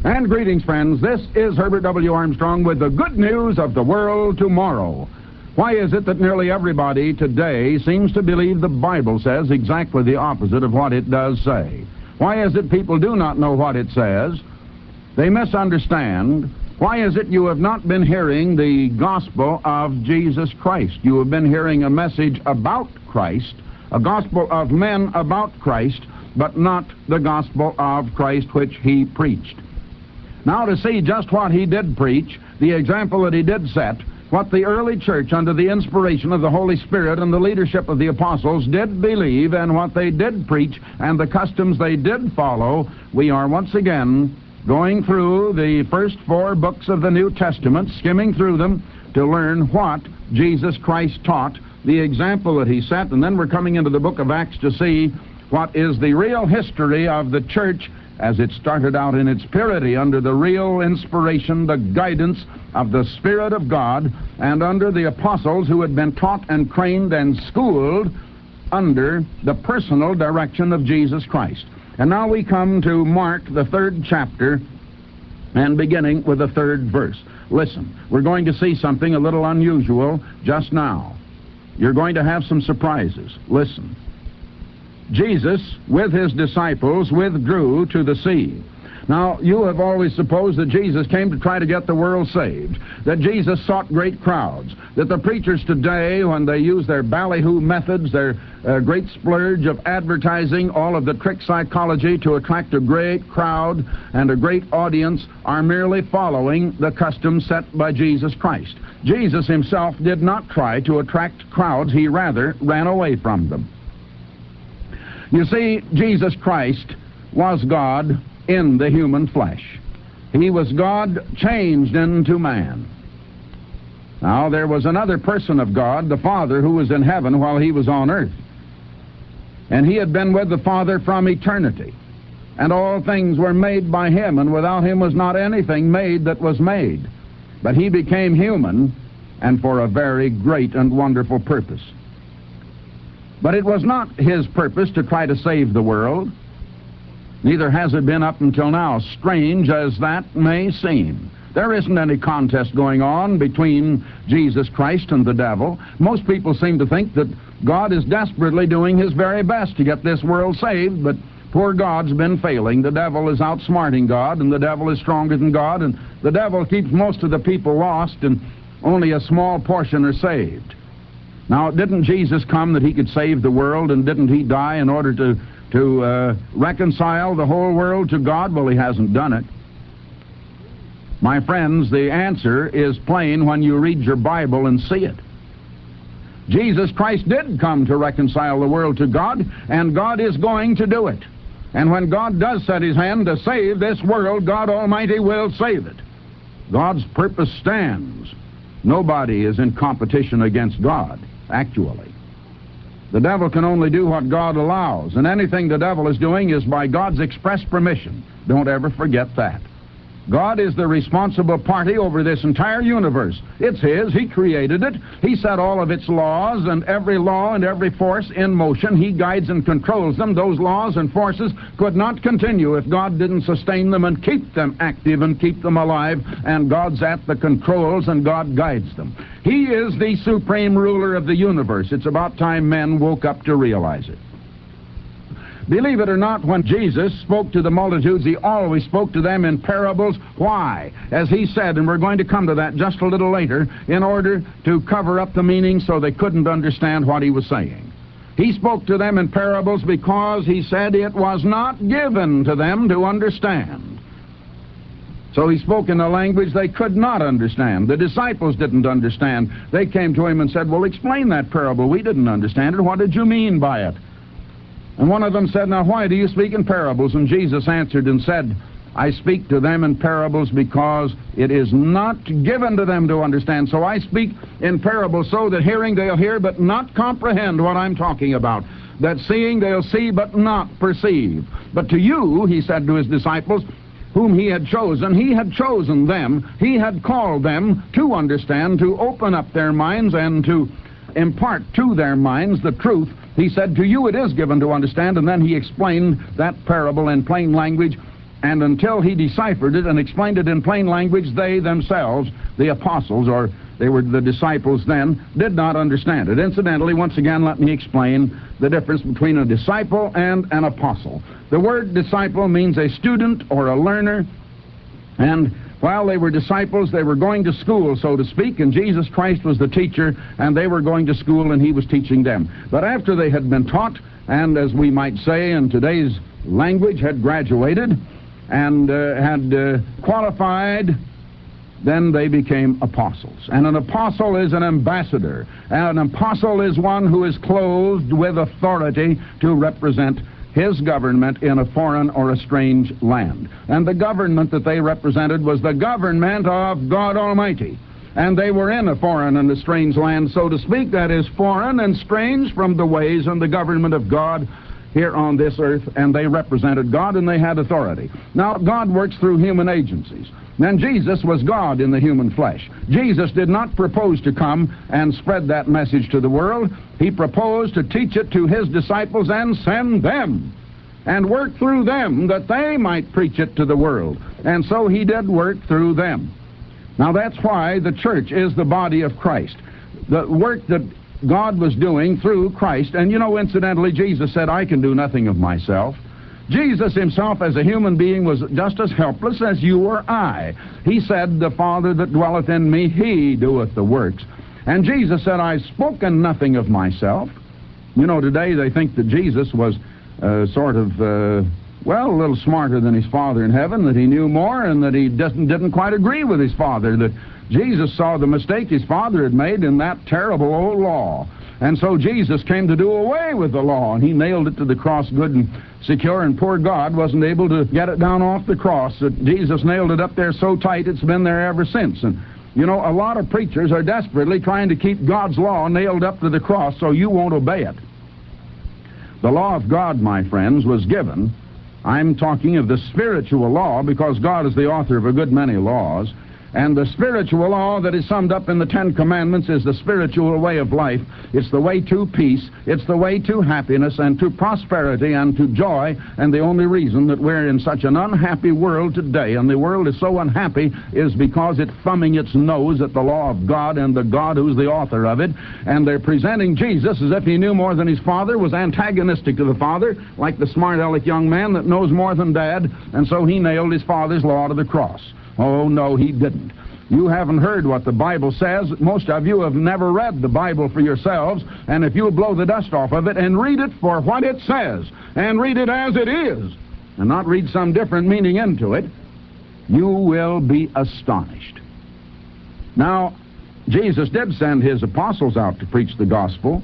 And greetings, friends. This is Herbert W. Armstrong with the good news of the world tomorrow. Why is it that nearly everybody today seems to believe the Bible says exactly the opposite of what it does say? Why is it people do not know what it says? They misunderstand. Why is it you have not been hearing the gospel of Jesus Christ? You have been hearing a message about Christ, a gospel of men about Christ, but not the gospel of Christ which he preached. Now, to see just what he did preach, the example that he did set, what the early church, under the inspiration of the Holy Spirit and the leadership of the apostles, did believe, and what they did preach, and the customs they did follow, we are once again going through the first 4 books of the New Testament, skimming through them to learn what Jesus Christ taught, the example that he set, and then we're coming into the book of Acts to see what is the real history of the church as it started out in its purity under the real inspiration, the guidance of the Spirit of God, and under the apostles who had been taught and trained and schooled under the personal direction of Jesus Christ. And now we come to Mark, the 3rd chapter, and beginning with the 3rd verse. Listen, we're going to see something a little unusual just now. You're going to have some surprises. Listen. Jesus, with his disciples, withdrew to the sea. Now, you have always supposed that Jesus came to try to get the world saved, that Jesus sought great crowds, that the preachers today, when they use their ballyhoo methods, their great splurge of advertising, all of the trick psychology to attract a great crowd and a great audience, are merely following the customs set by Jesus Christ. Jesus himself did not try to attract crowds. He rather ran away from them. You see, Jesus Christ was God in the human flesh. He was God changed into man. Now, there was another person of God, the Father, who was in heaven while he was on earth. And he had been with the Father from eternity. And all things were made by him, and without him was not anything made that was made. But he became human, and for a very great and wonderful purpose. But it was not his purpose to try to save the world. Neither has it been up until now, strange as that may seem. There isn't any contest going on between Jesus Christ and the devil. Most people seem to think that God is desperately doing his very best to get this world saved, but poor God's been failing. The devil is outsmarting God, and the devil is stronger than God, and the devil keeps most of the people lost, and only a small portion are saved. Now, didn't Jesus come that he could save the world, and didn't he die in order to reconcile the whole world to God? Well, he hasn't done it. My friends, the answer is plain when you read your Bible and see it. Jesus Christ did come to reconcile the world to God, and God is going to do it. And when God does set his hand to save this world, God Almighty will save it. God's purpose stands. Nobody is in competition against God, actually. The devil can only do what God allows, and anything the devil is doing is by God's express permission. Don't ever forget that. God is the responsible party over this entire universe. It's his. He created it. He set all of its laws, and every law and every force in motion. He guides and controls them. Those laws and forces could not continue if God didn't sustain them and keep them active and keep them alive, and God's at the controls and God guides them. He is the supreme ruler of the universe. It's about time men woke up to realize it. Believe it or not, when Jesus spoke to the multitudes, he always spoke to them in parables. Why? As he said, and we're going to come to that just a little later, in order to cover up the meaning so they couldn't understand what he was saying. He spoke to them in parables because he said it was not given to them to understand. So he spoke in a language they could not understand. The disciples didn't understand. They came to him and said, "Well, explain that parable. We didn't understand it. What did you mean by it?" And one of them said, "Now, why do you speak in parables?" And Jesus answered and said, "I speak to them in parables because it is not given to them to understand. So I speak in parables so that hearing they'll hear but not comprehend what I'm talking about. That seeing they'll see but not perceive. But to you," he said to his disciples, whom he had chosen them, he had called them to understand, to open up their minds and to impart to their minds the truth. He said, "To you it is given to understand," and then he explained that parable in plain language And until he deciphered it and explained it in plain language, they themselves, the apostles, or they were the disciples then, did not understand it. Incidentally, once again, let me explain the difference between a disciple and an apostle. The word disciple means a student or a learner, and while they were disciples, they were going to school, so to speak, and Jesus Christ was the teacher, and they were going to school, and he was teaching them. But after they had been taught, and as we might say in today's language, had graduated and had qualified, then they became apostles. And an apostle is an ambassador. An apostle is one who is clothed with authority to represent his government in a foreign or a strange land. And the government that they represented was the government of God Almighty. And they were in a foreign and a strange land, so to speak, that is foreign and strange from the ways and the government of God here on this earth, and they represented God and they had authority. Now, God works through human agencies. Then Jesus was God in the human flesh. Jesus did not propose to come and spread that message to the world. He proposed to teach it to his disciples and send them and work through them that they might preach it to the world. And so he did work through them. Now that's why the church is the body of Christ. The work that God was doing through Christ, and you know, incidentally, Jesus said, I can do nothing of myself. Jesus himself as a human being was just as helpless as you or I. He said, the Father that dwelleth in me, he doeth the works. And Jesus said, I've spoken nothing of myself. You know, today they think that Jesus was a little smarter than his Father in heaven, that he knew more, and that he didn't quite agree with his Father, that Jesus saw the mistake his Father had made in that terrible old law. And so Jesus came to do away with the law, and he nailed it to the cross good and secure, and poor God wasn't able to get it down off the cross. Jesus nailed it up there so tight it's been there ever since. And you know, a lot of preachers are desperately trying to keep God's law nailed up to the cross so you won't obey it. The law of God, my friends, was given. I'm talking of the spiritual law, because God is the author of a good many laws. And the spiritual law that is summed up in the Ten Commandments is the spiritual way of life. It's the way to peace. It's the way to happiness and to prosperity and to joy. And the only reason that we're in such an unhappy world today, and the world is so unhappy, is because it's thumbing its nose at the law of God and the God who's the author of it. And they're presenting Jesus as if he knew more than his Father, was antagonistic to the Father, like the smart-aleck young man that knows more than Dad, and so he nailed his Father's law to the cross. Oh, no, he didn't. You haven't heard what the Bible says. Most of you have never read the Bible for yourselves, and if you'll blow the dust off of it and read it for what it says, and read it as it is, and not read some different meaning into it, you will be astonished. Now, Jesus did send his apostles out to preach the gospel,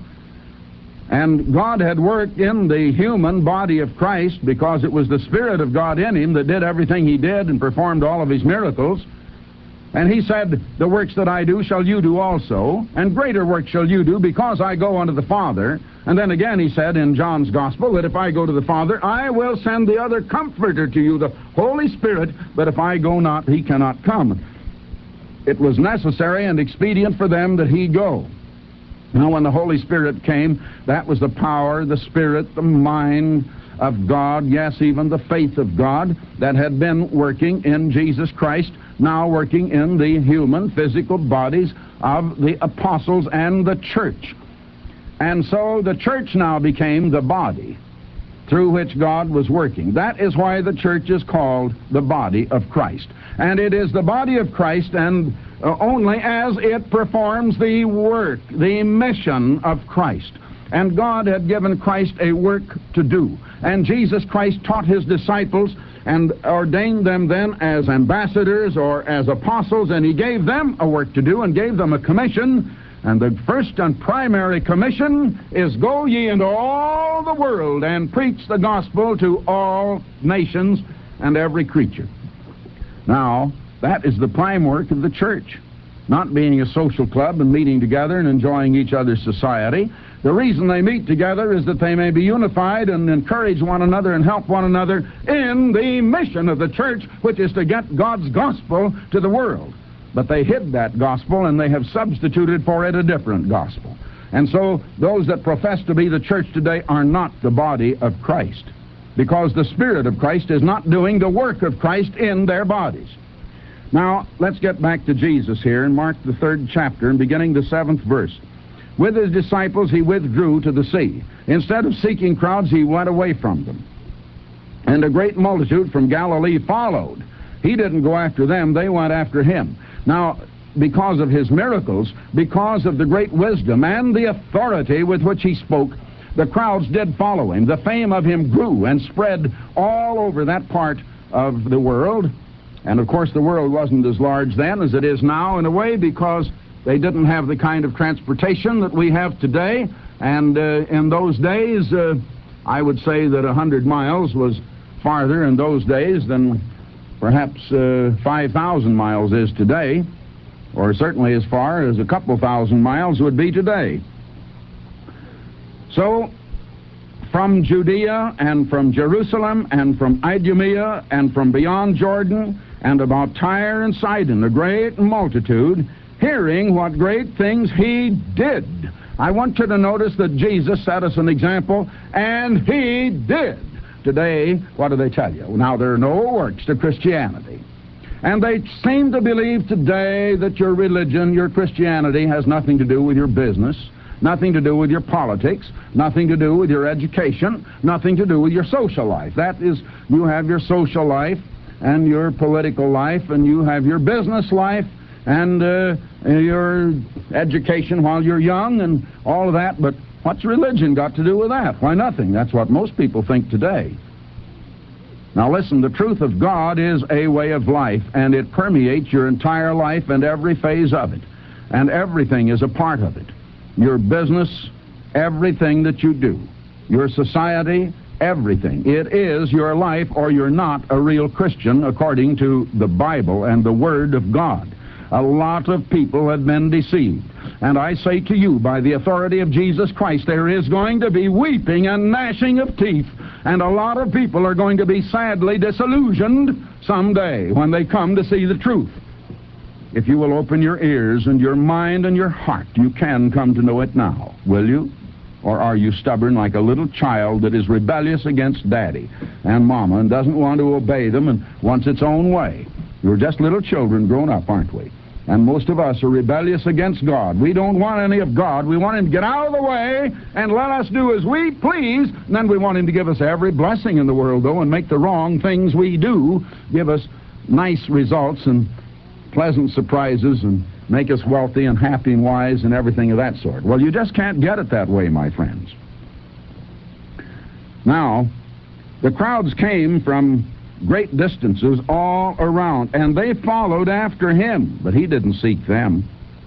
and God had worked in the human body of Christ, because it was the Spirit of God in him that did everything he did and performed all of his miracles. And he said, the works that I do shall you do also, and greater works shall you do, because I go unto the Father. And then again he said in John's Gospel that if I go to the Father, I will send the other Comforter to you, the Holy Spirit, but if I go not, he cannot come. It was necessary and expedient for them that he go. Now, when the Holy Spirit came, that was the power, the Spirit, the mind of God, yes, even the faith of God that had been working in Jesus Christ, now working in the human physical bodies of the apostles and the church. And so the church now became the body through which God was working. That is why the church is called the body of Christ. And it is the body of Christ, and only as it performs the work, the mission of Christ. And God had given Christ a work to do. And Jesus Christ taught his disciples and ordained them then as ambassadors or as apostles, and he gave them a work to do and gave them a commission. And the first and primary commission is, go ye into all the world and preach the gospel to all nations and every creature. Now, that is the prime work of the church, not being a social club and meeting together and enjoying each other's society. The reason they meet together is that they may be unified and encourage one another and help one another in the mission of the church, which is to get God's gospel to the world. But they hid that gospel, and they have substituted for it a different gospel. And so those that profess to be the church today are not the body of Christ. because the Spirit of Christ is not doing the work of Christ in their bodies. Now, let's get back to Jesus here in Mark the 3rd chapter and beginning the 7th verse. With his disciples he withdrew to the sea. Instead of seeking crowds, he went away from them. And a great multitude from Galilee followed. He didn't go after them, they went after him. Now, because of his miracles, because of the great wisdom and the authority with which he spoke, the crowds did follow him. The fame of him grew and spread all over that part of the world. And of course the world wasn't as large then as it is now, in a way, because they didn't have the kind of transportation that we have today. And in those days, I would say that 100 miles was farther in those days than perhaps 5,000 miles is today, or certainly as far as a couple thousand miles would be today. So, from Judea and from Jerusalem and from Idumea and from beyond Jordan and about Tyre and Sidon, a great multitude, hearing what great things he did. I want you to notice that Jesus set us an example, and he did. Today, what do they tell you? Now, there are no works to Christianity. And they seem to believe today that your religion, your Christianity, has nothing to do with your business, nothing to do with your politics, nothing to do with your education, nothing to do with your social life. That is, you have your social life and your political life, and you have your business life and your education while you're young and all of that. But what's religion got to do with that? Why, nothing. That's what most people think today. Now listen, the truth of God is a way of life, and it permeates your entire life and every phase of it. And everything is a part of it. Your business, everything that you do. Your society, everything. It is your life, or you're not a real Christian according to the Bible and the Word of God. A lot of people have been deceived. And I say to you, by the authority of Jesus Christ, there is going to be weeping and gnashing of teeth, and a lot of people are going to be sadly disillusioned someday when they come to see the truth. If you will open your ears and your mind and your heart, you can come to know it now, will you? Or are you stubborn like a little child that is rebellious against Daddy and Mama and doesn't want to obey them and wants its own way? We're just little children grown up, aren't we? And most of us are rebellious against God. We don't want any of God. We want him to get out of the way and let us do as we please. And then we want him to give us every blessing in the world, though, and make the wrong things we do give us nice results and pleasant surprises and make us wealthy and happy and wise and everything of that sort. Well, you just can't get it that way, my friends. Now, the crowds came from great distances all around, and they followed after him, but he didn't seek them.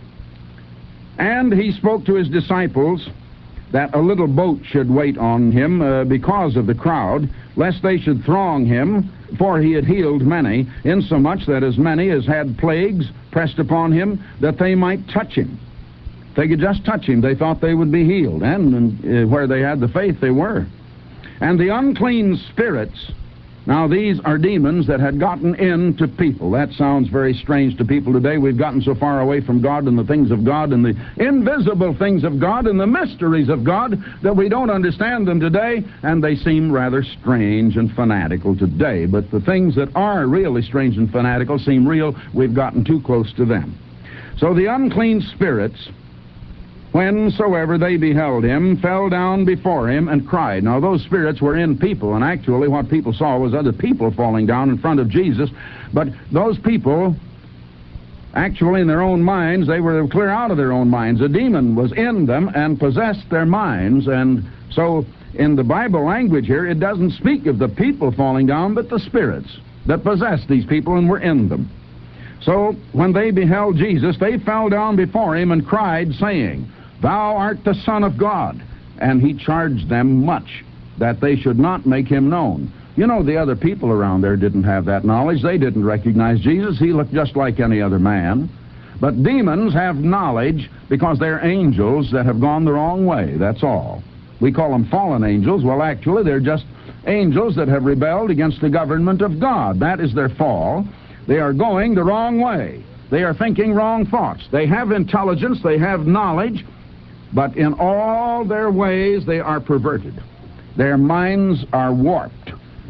And he spoke to his disciples that a little boat should wait on him because of the crowd, lest they should throng him, for he had healed many, insomuch that as many as had plagues pressed upon him, that they might touch him. If they could just touch him, they thought they would be healed, and where they had the faith, they were. And the unclean spirits, now these are demons that had gotten into people. That sounds very strange to people today. We've gotten so far away from God and the things of God and the invisible things of God and the mysteries of God that we don't understand them today, and they seem rather strange and fanatical today. But the things that are really strange and fanatical seem real. We've gotten too close to them. So the unclean spirits, whensoever they beheld him, fell down before him and cried. Now those spirits were in people, and actually what people saw was other people falling down in front of Jesus. But those people, actually in their own minds, they were clear out of their own minds. A demon was in them and possessed their minds. And so in the Bible language here, it doesn't speak of the people falling down, but the spirits that possessed these people and were in them. So when they beheld Jesus, they fell down before him and cried, saying, Thou art the Son of God. And he charged them much that they should not make him known. You know, the other people around there didn't have that knowledge. They didn't recognize Jesus. He looked just like any other man. But demons have knowledge because they're angels that have gone the wrong way. That's all. We call them fallen angels. Well, actually, they're just angels that have rebelled against the government of God. That is their fall. They are going the wrong way. They are thinking wrong thoughts. They have intelligence. They have knowledge. But in all their ways, they are perverted. Their minds are warped.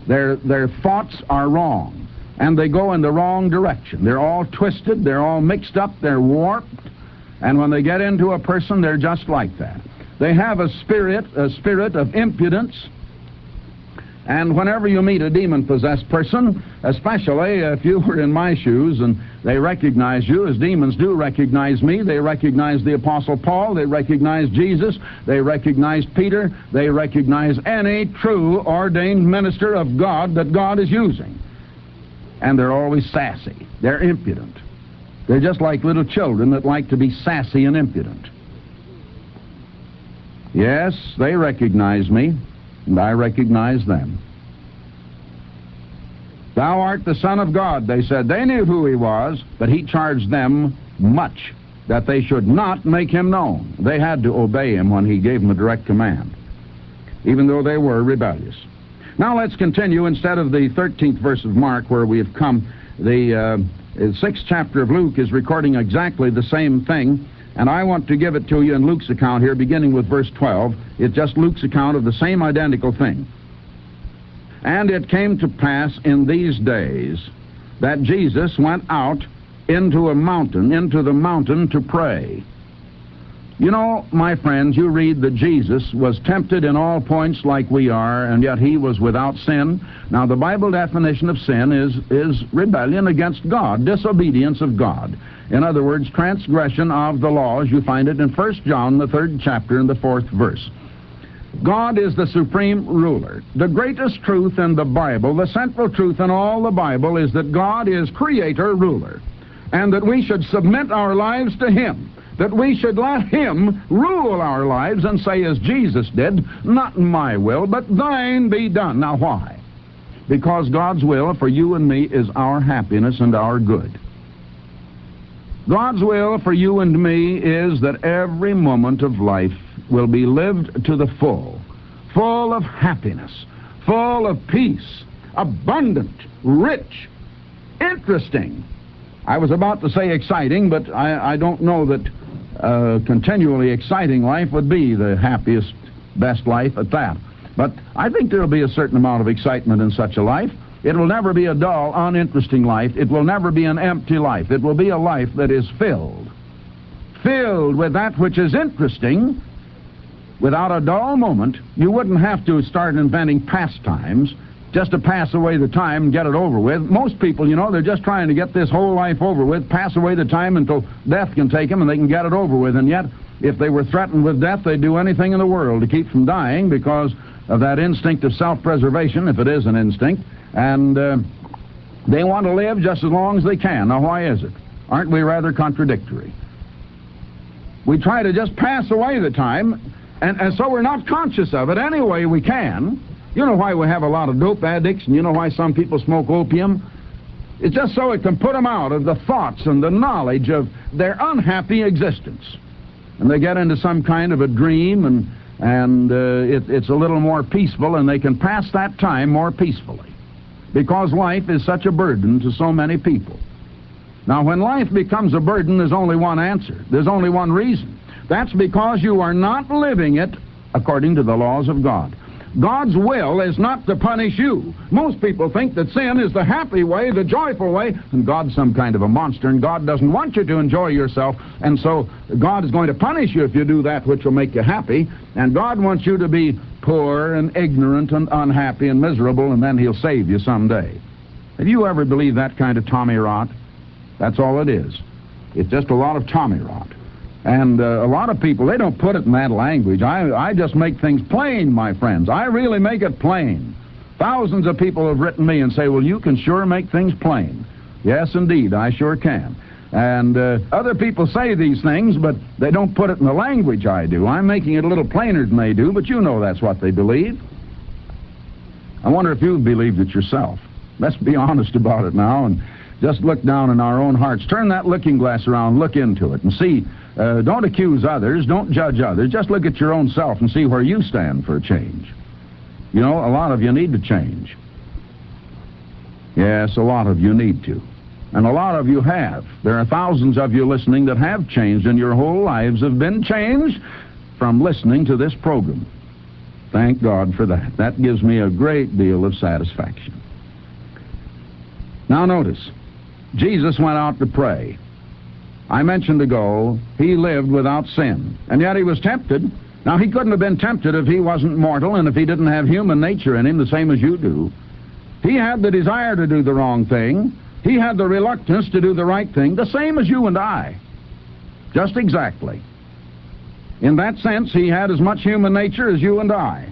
Their thoughts are wrong, and they go in the wrong direction. They're all twisted, they're all mixed up, they're warped, and when they get into a person, they're just like that. They have a spirit of impudence. And whenever you meet a demon-possessed person, especially if you were in my shoes and they recognize you, as demons do recognize me, they recognize the Apostle Paul, they recognize Jesus, they recognize Peter, they recognize any true ordained minister of God that God is using. And they're always sassy. They're impudent. They're just like little children that like to be sassy and impudent. Yes, they recognize me, and I recognize them. Thou art the Son of God, they said. They knew who he was, but he charged them much that they should not make him known. They had to obey him when he gave them a direct command, even though they were rebellious. Now let's continue. Instead of the 13th verse of Mark, where we have come, the 6th chapter of Luke is recording exactly the same thing. And I want to give it to you in Luke's account here, beginning with verse 12. It's just Luke's account of the same identical thing. And it came to pass in these days that Jesus went out into the mountain to pray. You know, my friends, you read that Jesus was tempted in all points like we are, and yet he was without sin. Now, the Bible definition of sin is rebellion against God, disobedience of God. In other words, transgression of the laws. You find it in 1 John, the 3rd chapter, and the 4th verse. God is the supreme ruler. The greatest truth in the Bible, the central truth in all the Bible, is that God is creator, ruler, and that we should submit our lives to him, that we should let him rule our lives and say, as Jesus did, not my will, but thine be done. Now, why? Because God's will for you and me is our happiness and our good. God's will for you and me is that every moment of life will be lived to the full, full of happiness, full of peace, abundant, rich, interesting. I was about to say exciting, but I don't know that continually exciting life would be the happiest, best life at that. But I think there will be a certain amount of excitement in such a life. It will never be a dull, uninteresting life. It will never be an empty life. It will be a life that is filled with that which is interesting. Without a dull moment, you wouldn't have to start inventing pastimes just to pass away the time and get it over with. Most people, you know, they're just trying to get this whole life over with, pass away the time until death can take them and they can get it over with. And yet, if they were threatened with death, they'd do anything in the world to keep from dying because of that instinct of self-preservation, if it is an instinct. And they want to live just as long as they can. Now, why is it? Aren't we rather contradictory? We try to just pass away the time, and so we're not conscious of it any way we can. You know why we have a lot of dope addicts, and you know why some people smoke opium? It's just so it can put them out of the thoughts and the knowledge of their unhappy existence. And they get into some kind of a dream, and it's a little more peaceful, and they can pass that time more peacefully. Because life is such a burden to so many people. Now, when life becomes a burden, there's only one answer. There's only one reason. That's because you are not living it according to the laws of God. God's will is not to punish you. Most people think that sin is the happy way, the joyful way, and God's some kind of a monster, and God doesn't want you to enjoy yourself, and so God is going to punish you if you do that which will make you happy, and God wants you to be poor and ignorant and unhappy and miserable, and then he'll save you someday. Have you ever believed that kind of tommy rot? That's all it is. It's just a lot of tommy rot. And a lot of people, they don't put it in that language. I just make things plain, my friends. I really make it plain. Thousands of people have written me and say, well, you can sure make things plain. Yes, indeed, I sure can. And other people say these things, but they don't put it in the language I do. I'm making it a little plainer than they do, but you know that's what they believe. I wonder if you've believed it yourself. Let's be honest about it now and just look down in our own hearts. Turn that looking glass around, look into it, and see. Don't accuse others, don't judge others. Just look at your own self and see where you stand for a change. You know, a lot of you need to change. Yes, a lot of you need to. And a lot of you have. There are thousands of you listening that have changed, and your whole lives have been changed from listening to this program. Thank God for that. That gives me a great deal of satisfaction. Now notice, Jesus went out to pray. I mentioned ago, he lived without sin, and yet he was tempted. Now, he couldn't have been tempted if he wasn't mortal and if he didn't have human nature in him, the same as you do. He had the desire to do the wrong thing. He had the reluctance to do the right thing, the same as you and I. Just exactly. In that sense, he had as much human nature as you and I.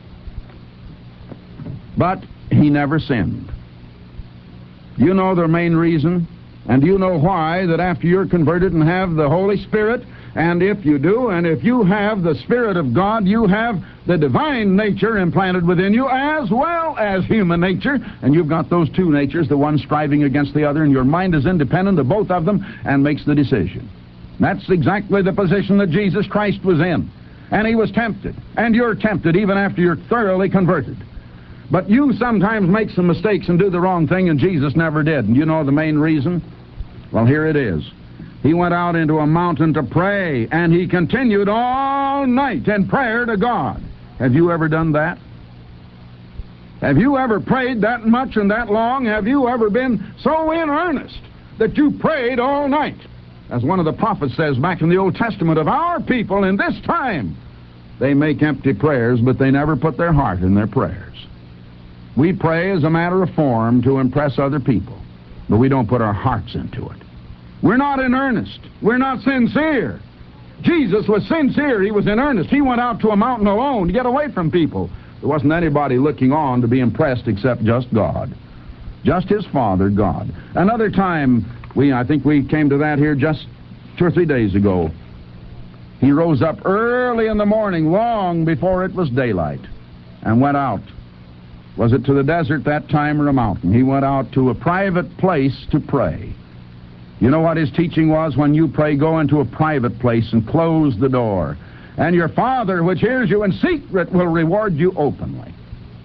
But he never sinned. You know the main reason, and you know why, that after you're converted and have the Holy Spirit, and if you do, and if you have the Spirit of God, you have the divine nature implanted within you as well as human nature, and you've got those two natures, the one striving against the other, and your mind is independent of both of them and makes the decision. That's exactly the position that Jesus Christ was in. And he was tempted, and you're tempted even after you're thoroughly converted. But you sometimes make some mistakes and do the wrong thing, and Jesus never did. And you know the main reason? Well, here it is. He went out into a mountain to pray, and he continued all night in prayer to God. Have you ever done that? Have you ever prayed that much and that long? Have you ever been so in earnest that you prayed all night? As one of the prophets says back in the Old Testament of our people in this time, they make empty prayers, but they never put their heart in their prayers. We pray as a matter of form to impress other people, but we don't put our hearts into it. We're not in earnest. We're not sincere. Jesus was sincere. He was in earnest. He went out to a mountain alone to get away from people. There wasn't anybody looking on to be impressed except just God. Just his Father, God. Another time, I think we came to that here just 2 or 3 days ago. He rose up early in the morning, long before it was daylight, and went out. Was it to the desert that time or a mountain? He went out to a private place to pray. You know what his teaching was? When you pray, go into a private place and close the door. And your Father, which hears you in secret, will reward you openly.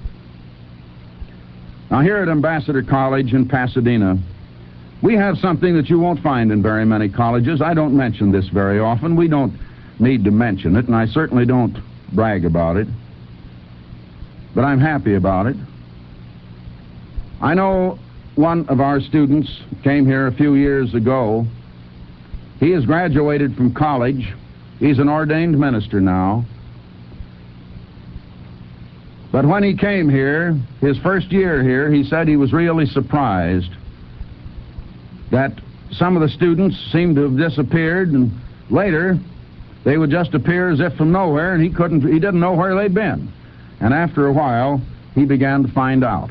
Now, here at Ambassador College in Pasadena, we have something that you won't find in very many colleges. I don't mention this very often. We don't need to mention it, and I certainly don't brag about it. But I'm happy about it. I know one of our students came here a few years ago. He has graduated from college. He's an ordained minister now. But when he came here, his first year here, he said he was really surprised that some of the students seemed to have disappeared, and later they would just appear as if from nowhere, and he didn't know where they'd been. And after a while, he began to find out.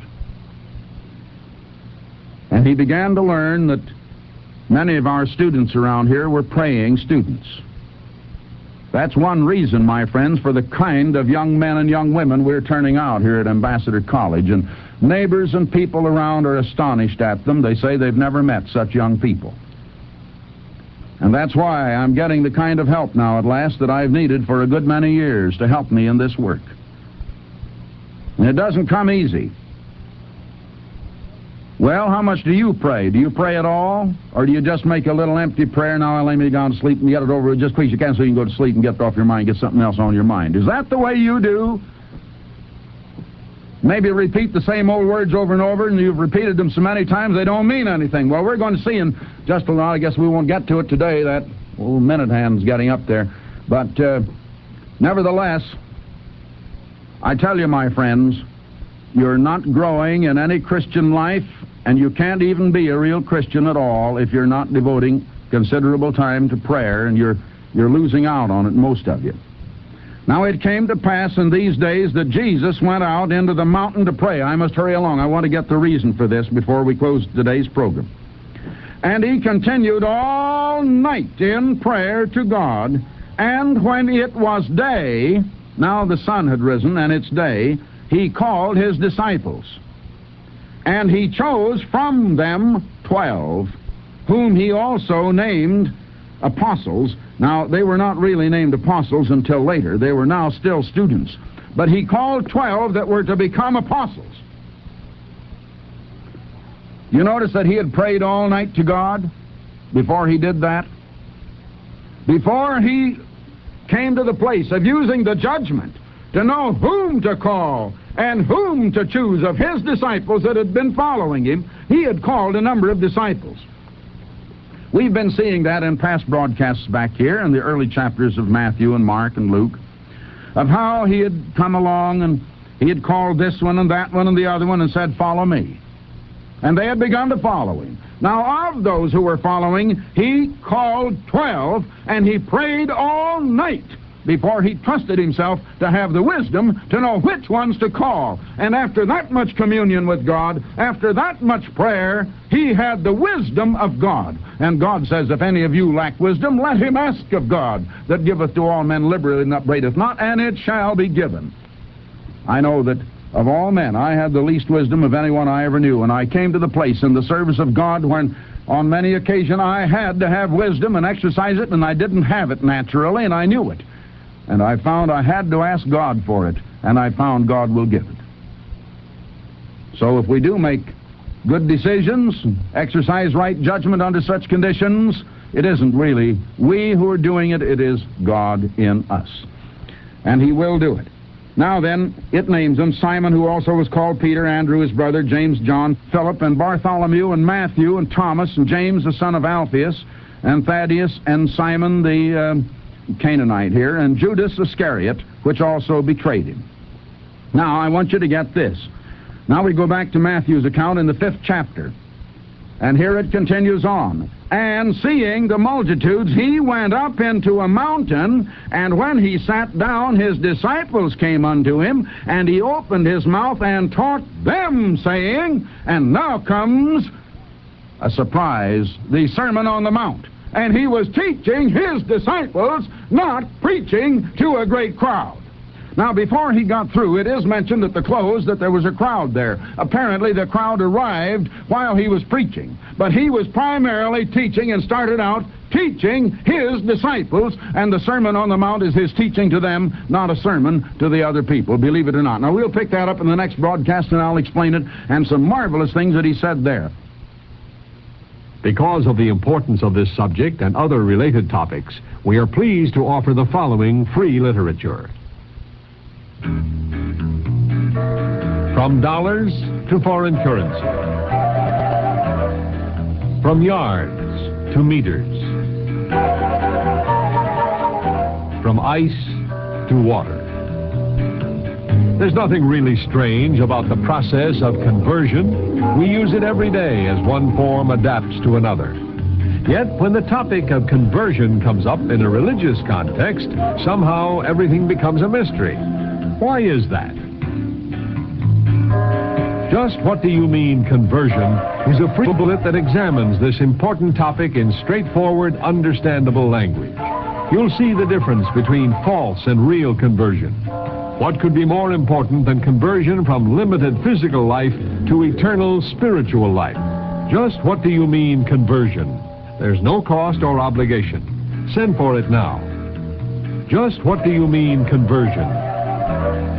And he began to learn that many of our students around here were praying students. That's one reason, my friends, for the kind of young men and young women we're turning out here at Ambassador College. And neighbors and people around are astonished at them. They say they've never met such young people. And that's why I'm getting the kind of help now at last that I've needed for a good many years to help me in this work. And it doesn't come easy. Well, how much do you pray? Do you pray at all? Or do you just make a little empty prayer, now I lay me down to sleep and get it over with just quick as you can so you can go to sleep and get it off your mind, get something else on your mind? Is that the way you do? Maybe repeat the same old words over and over, and you've repeated them so many times they don't mean anything. Well, we're going to see in just a while. I guess we won't get to it today. That old minute hand's getting up there. But nevertheless, I tell you, my friends, you're not growing in any Christian life, and you can't even be a real Christian at all if you're not devoting considerable time to prayer, and you're losing out on it, most of you. Now, it came to pass in these days that Jesus went out into the mountain to pray. I must hurry along. I want to get the reason for this before we close today's program. And he continued all night in prayer to God, and when it was day, now the sun had risen and it's day, he called his disciples. And he chose from them 12, whom he also named apostles. Now, they were not really named apostles until later. They were now still students. But he called 12 that were to become apostles. You notice that he had prayed all night to God before he did that? Before he came to the place of using the judgment to know whom to call and whom to choose of his disciples that had been following him. He had called a number of disciples. We've been seeing that in past broadcasts back here in the early chapters of Matthew and Mark and Luke, of how he had come along and he had called this one and that one and the other one and said, "Follow me." And they had begun to follow him. Now, of those who were following, he called 12, and he prayed all night before he trusted himself to have the wisdom to know which ones to call. And after that much communion with God, after that much prayer, he had the wisdom of God. And God says, "If any of you lack wisdom, let him ask of God, that giveth to all men liberally and upbraideth not, and it shall be given." I know that of all men, I had the least wisdom of anyone I ever knew, and I came to the place in the service of God when on many occasions I had to have wisdom and exercise it, and I didn't have it naturally, and I knew it. And I found I had to ask God for it, and I found God will give it. So if we do make good decisions, exercise right judgment under such conditions, it isn't really we who are doing it, it is God in us. And he will do it. Now then, it names them: Simon, who also was called Peter, Andrew his brother, James, John, Philip, and Bartholomew, and Matthew, and Thomas, and James the son of Alphaeus, and Thaddeus, and Simon the Canaanite here, and Judas Iscariot, which also betrayed him. Now, I want you to get this. Now we go back to Matthew's account in the 5th chapter. And here it continues on. "And seeing the multitudes, he went up into a mountain, and when he sat down, his disciples came unto him, and he opened his mouth and taught them, saying," and now comes a surprise, the Sermon on the Mount. And he was teaching his disciples, not preaching to a great crowd. Now, before he got through, it is mentioned at the close that there was a crowd there. Apparently, the crowd arrived while he was preaching. But he was primarily teaching and started out teaching his disciples, and the Sermon on the Mount is his teaching to them, not a sermon to the other people, believe it or not. Now, we'll pick that up in the next broadcast, and I'll explain it, and some marvelous things that he said there. Because of the importance of this subject and other related topics, we are pleased to offer the following free literature. From dollars to foreign currency. From yards to meters. From ice to water. There's nothing really strange about the process of conversion. We use it every day as one form adapts to another. Yet, when the topic of conversion comes up in a religious context, somehow everything becomes a mystery. Why is that? Just What Do You Mean Conversion is a free bullet that examines this important topic in straightforward, understandable language. You'll see the difference between false and real conversion. What could be more important than conversion from limited physical life to eternal spiritual life? Just What Do You Mean Conversion? There's no cost or obligation. Send for it now. Just What Do You Mean Conversion?